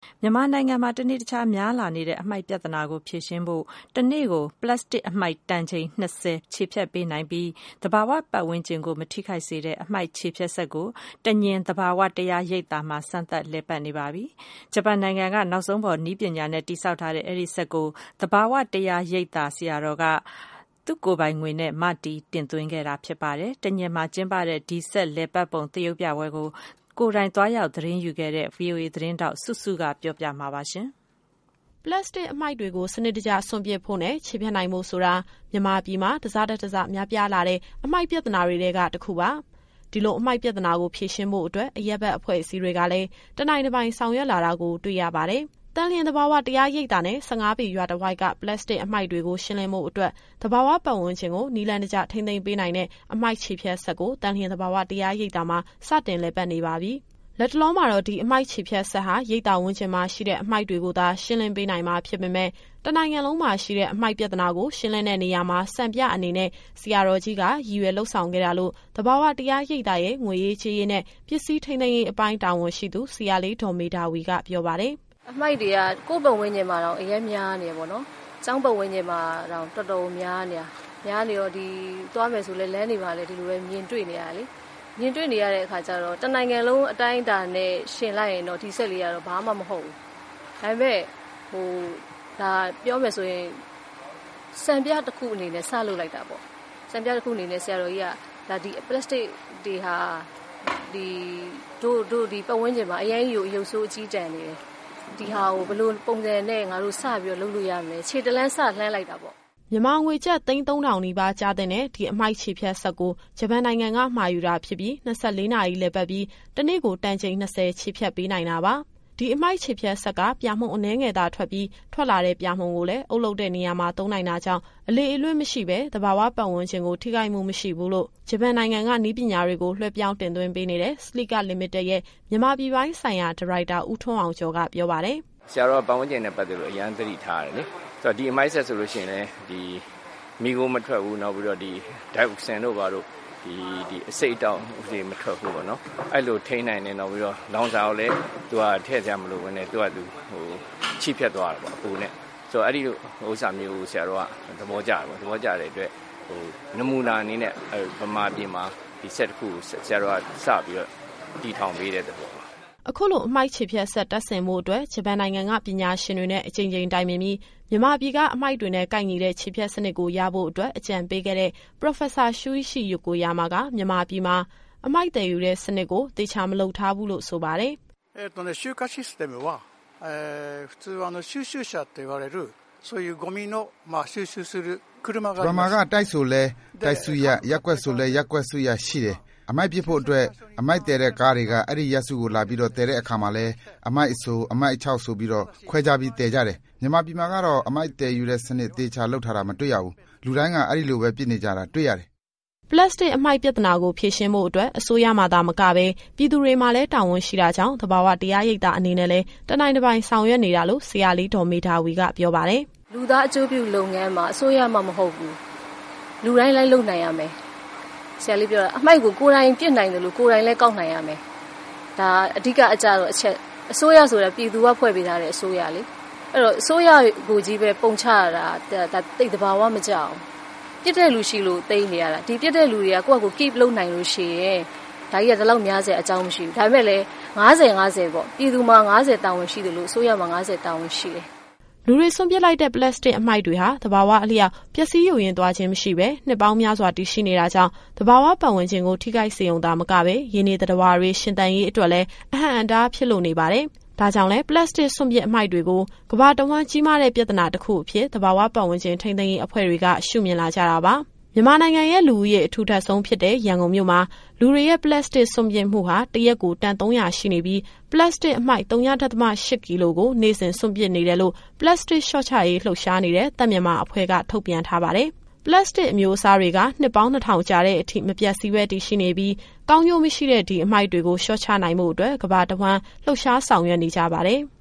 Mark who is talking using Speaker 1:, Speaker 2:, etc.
Speaker 1: မြန်မာနိုင်ငံမှာတနေ့တခြားများလာနေတဲ့အမှိုက်ပြဿနာကိုဖြေရှင်းဖို့တနေ့ကိုပလတ်စတစ်အမှိုက်တန်ချိန်20ခြေဖြတ်ပေးနိုင်ပြီးသဘာဝပတ်ဝန်းကျင်ကိုမထိခိုက်စေတဲ့အမှိုက်ခြေဖြတ်စက်ကိုတညင်သဘာဝတရားရိပ်သာမှာစမ်းသပ်လည်ပတ်နေပါပြီ။ဂျပန်နိုင်ငံကနောက်ဆုံးပေါ်နည်းပညာနဲ့တည်ဆောက်ထားတဲ့အဲဒီစက်ကိုသဘာဝတရားရိပ်သာဆရာတော်ကသူ့ကိုယ်ပိုင်ငွေနဲ့မတီးတင်သွင်းခဲ့တာဖြစ်ပါတယ်။တညင်မှာကျင်းပတဲ့ဒီဆက်လည်ပတ်ပုံသရုပ်ပြပွဲကိုကိုယ်တိုင်သွားရောက်သတင်းယူခဲ့တဲ့ VOA သတင်းတောက်စုစုကပြောပြမှာပါရှင်
Speaker 2: ။ပလတ်စတစ်အမှိုက်တွေကိုစနစ်တကျစွန့်ပစ်ဖို့နဲ့ခြေဖြတ်နိုင်ဖို့ဆိုတာမြန်မာပြည်မှာတစားတစားများပြားလာတဲ့အမှိုက်ပြဿနာတွေကတစ်ခုပါ။ဒီလိုအမှိုက်ပြဿနာကိုဖြေရှင်းဖို့အတွက်အရက်ဘက်အဖွဲ့အစည်းတွေကလည်းတနိုင်တစ်ပိုင်းဆောင်ရွက်လာတာကိုတွေ့ရပါတယ်။တန်လျင်သဘာဝတရားရိပ်သာနဲ့15ပေရွာတစ်ဝိုက်ကပလတ်စတစ်အမှိုက်တွေကိုရှင်းလင်းဖို့အတွက်သဘာဝပတ်ဝန်းကျင်ကိုနီလန်တကျထိန်းသိမ်းပေးနိုင်တဲ့အမှိုက်ခြေဖြတ်စက်ကိုတန်လျင်သဘာဝတရားရိပ်သာမှာစတင်လည်ပတ်နေပါပြီ။လက်တလုံးမှာတော့ဒီအမှိုက်ခြေဖြတ်စက်ဟာရိပ်သာဝန်းကျင်မှာရှိတဲ့အမှိုက်တွေကိုသာရှင်းလင်းပေးနိုင်မှာဖြစ်ပေမဲ့တနိုင်ငံလုံးမှာရှိတဲ့အမှိုက်ပြဿနာကိုရှင်းလင်းတဲ့နေရာမှာစံပြအနေနဲ့ဆရာတော်ကြီးကရည်ရွယ်လှုပ်ဆောင်ခဲ့တာလို့သဘာဝတရားရိပ်သာရဲ့ငွေရေးချေးရေးနဲ့ပစ္စည်းထိန်းသိမ်းရေးအပိုင်းတာဝန်ရှိသူဆရာလေးဒေါ်မေတာဝီကပြောပါတယ်
Speaker 3: အမှိုက်တွေကကိုယ့်ပတ်ဝန်းကျင်မှာတော့အရင်များနေပေါ့နော်။ကျောင်းပတ်ဝန်းကျင်မှာတော့တော်တော်များနေတော့ဒီသွားမယ်ဆိုလဲလမ်းတွေမှာလည်းဒီလိုပဲမြင်တွေ့နေရလေ။မြင်တွေ့နေရတဲ့အခါကျတော့တနိုင်ငံလုံးအတိုင်းအတာနဲ့ရှင်လိုက်ရင်တော့ဒီဆက်လေးကတော့ဘာမှမဟုတ်ဘူး။ဒါပေမဲ့ဒါပြောမယ်ဆိုရင်စံပြတစ်ခုအနေနဲ့စလုပ်လိုက်တာပေါ့။စံပြတစ်ခုအနေနဲ့ဆရာတော်ကြီးကဒါဒီပလတ်စတစ်တွေဟာဒီတို့ဒီပတ်ဝန်းကျင်မှာအရင်ရုပ်ဆိုးအကြီးတန်းနေတယ်ဒီဟာကိုဘလို့ပုံစံနဲ့ငါတို့စပြီးလုပ်လို့ရမယ်ခြေတလန်းစလှမ်းလိုက်တာပေါ့
Speaker 2: မြန်မာငွေကျပ်3,000နီးပါးကျတဲ့ဒီအမှိုက်ခြေဖြတ်စက်ကိုဂျပန်နိုင်ငံကမှာယူတာဖြစ်ပြီး24နာရီလည်ပတ်ပြီးတနေ့ကိုတန်ချိန်20ခြေဖြတ်ပေးနိုင်တာပါဒီအမှိုက်ခြေဖြတ်ဆက်ကပြာမှုန်အနှဲငယ်သာထွက်လာတဲ့ပြာမှုန်ကိုလည်းအုပ်လုပ်တဲ့နေရာမှာသုံးနိုင်တာကြောင့်အလေအလွင့်မရှိပဲသဘာဝပတ်ဝန်းကျင်ကိုထိခိုက်မှုမရှိဘူးလို့ဂျပန်နိုင်ငံကနည်းပညာတွေကိုလွှဲပြောင်းတင်သွင်းပေးနေတဲ့ Slika Limited ရဲ့မြန်မာပြည်ပိုင်းဆိုင်ရာဒါရိုက်တာဦးထွန်းအောင်ကျော်ကပြောပါတယ်
Speaker 4: ဆရာတော်ပတ်ဝန်းကျင်နဲ့ပတ်သက်လို့အရန်သတိထားရတယ်လေဆိုတော့ဒီအမိုက်ဆက်ဆိုလို့ရှိရင်လည်းဒီမိကိုမထွက်ဘူးနောက်ပြီးတော့ဒီဒိုက်အောက်ဆန်တို့ဘာလို့ဒီအစိတ်တောက်တွေမထွက်ဘူးပေါ့နော်အဲ့လိုထိန်းနိုင်နေတော့ပြီးတော့လောင်စာကိုလည်းသူကထည့်ကြမလို့ဘဲနဲ့သူကချိဖြတ်သွားတာပေါ့အပူနဲ့ဆိုတော့အဲ့ဒီဥစ္စာမျိုးဆရာတော်ကသဘောကျတယ်ပေါ့သဘောကျတဲ့အတွက်နမူနာအနေနဲ့ဗမာပြည်မှာဒီဆက်တစ်ခုဆရာတော်ကစပြီးတော့တည်ထောင်ပေးတဲ့သဘော
Speaker 2: အခုလိုအမှိုက်ခြေဖြတ်ဆက်တက်ဆင်မှုအတွက်ဂျပန်နိုင်ငံကပညာရှင်တွေနဲ့အကြိမ်ကြိမ်တိုင်ပင်ပြီးမြန်မာပြည်ကအမှိုက်တွေနဲ့ကိုက်ညီတဲ့ခြေဖြတ်စနစ်ကိုရဖို့အတွက်အကြံပေးခဲ့တဲ့ Professor Shuichi Yokoyama ကမြန်မာပြည်မှာအမှိုက်တည်ယူတဲ့စနစ်ကိုသေချာမလုပ်ထားဘူးလို့ဆိုပါတယ်
Speaker 5: 集荷システムは普通収集車って言われるそういうゴミの収集する車があります。
Speaker 6: ဗမာကတိုက်ဆိုလဲတိုက်စုရရက်ကွက်ဆိုလဲရက်ကွက်စုရရှိတယ်အမိုက်ပြဖို့အတွက်အမိုက်တဲတဲ့ကားတွေကအဲ့ဒီရက်စုကိုလာပြီးတော့တဲတဲ့အခါမှာလဲအမိုက်အဆိုအမိုက်အချောက်ဆိုပြီးတော့ခွဲခြားပြီးတဲကြတယ်မြန်မာပြည်မှာကတော့အမိုက်တဲယူတဲ့စနစ်သေချာလောက်ထားတာမတွေ့ရဘူးလူတိုင်းကအဲ့ဒီလိုပဲပြစ်နေကြတာတွေ့ရတယ်
Speaker 2: ပလတ်စတစ်အမှိုက်ပြဿနာကိုဖြေရှင်းဖို့အတွက်အစိုးရမှသာမကပဲပြည်သူတွေမှာလည်းတာဝန်ရှိတာကြောင့်သဘာဝတရားရိပ်သာအနေနဲ့လည်းတနိုင်တစ်ပိုင်းဆောင်ရွက်နေတာလို့ဆရာလေးဒေါ်မေတာဝီကပြောပါတယ်
Speaker 3: လူသားအကျိုးပြုလုပ်ငန်းမှာအစိုးရမှမဟုတ်ဘူးလူတိုင်းလိုက်လုပ်နိုင်ရမယ်ဆရာလေးပြောတာအမှိုက်ကိုကိုယ်တိုင်ပြစ်နိုင်တယ်လို့ကိုယ်တိုင်လည်းကောက်နိုင်ရမယ်ဒါအဓိကအကြတော့အချက်အစိုးရဆိုတာပြည်သူကဖွဲ့ပေးထားတဲ့အစိုးရလေအဲ့တော့အစိုးရကိုကြီးပဲပုံချရတာဒါတိတ်တဘာဝမကြောက်ပြစ်တဲ့လူရှိလို့တိတ်နေရတာဒီပြစ်တဲ့လူတွေကကိုယ့်အကို keep လုပ်နိုင်လို့ရှိရင်ဒါကြီးကတလောက်များစေအကြောင်းမရှိဘူးဒါပေမဲ့လည်း50-50ပေါ့ပြည်သူမှာ50တာဝန်ရှိတယ်လို့အစိုးရမှာ50တာဝန်ရှိတယ်
Speaker 2: လူတွေစွန့်ပစ်လိုက်တဲ့ပလတ်စတစ်အမှိုက်တွေဟာသဘာဝအလျောက်ပျက်စီးယိုယွင်းသွားခြင်းမရှိဘဲနှစ်ပေါင်းများစွာတည်ရှိနေတာကြောင့်သဘာဝပတ်ဝန်းကျင်ကိုထိခိုက်စေုံသာမကပဲရင်းနေသတ္တဝါတွေရှင်သန်ရေးအတွက်လည်းအဟန့်အတားဖြစ်လို့နေပါတယ်။ဒါကြောင့်လည်းပလတ်စတစ်စွန့်ပစ်အမှိုက်တွေကိုကမ္ဘာတဝန်းကြီးမားတဲ့ပြဿနာတစ်ခုအဖြစ်သဘာဝပတ်ဝန်းကျင်ထိန်းသိမ်းရေးအဖွဲ့တွေကရှုမြင်လာကြတာပါ။မြန်မာနိုင်ငံရဲ့လူဦးရေအထူထပ်ဆုံးဖြစ်တဲ့ရန်ကုန်မြို့မှာလူတွေရဲ့ပလတ်စတစ်စွန့်ပစ်မှုဟာတရက်ကိုတန်300ရှိနေပြီးပလတ်စတစ်အမှိုက်3.8 ကီလိုကိုနေ့စဉ်စွန့်ပစ်နေတယ်လို့ပလတ်စတစ်ရှော့ချရေးလှုပ်ရှားနေတဲ့တပ်မြန်မာအဖွဲ့ကထုတ်ပြန်ထားပါတယ်။ပလတ်စတစ်အမျိုးအစားတွေကနှစ်ပေါင်း2000ကြာတဲ့အထိမပြတ်စည်းပဲတည်ရှိနေပြီးကောင်းကျိုးမရှိတဲ့ဒီအမှိုက်တွေကိုရှော့ချနိုင်မှုအတွက်ကမ္ဘာတစ်ဝန်းလှုပ်ရှားဆောင်ရွက်နေကြပါတယ်။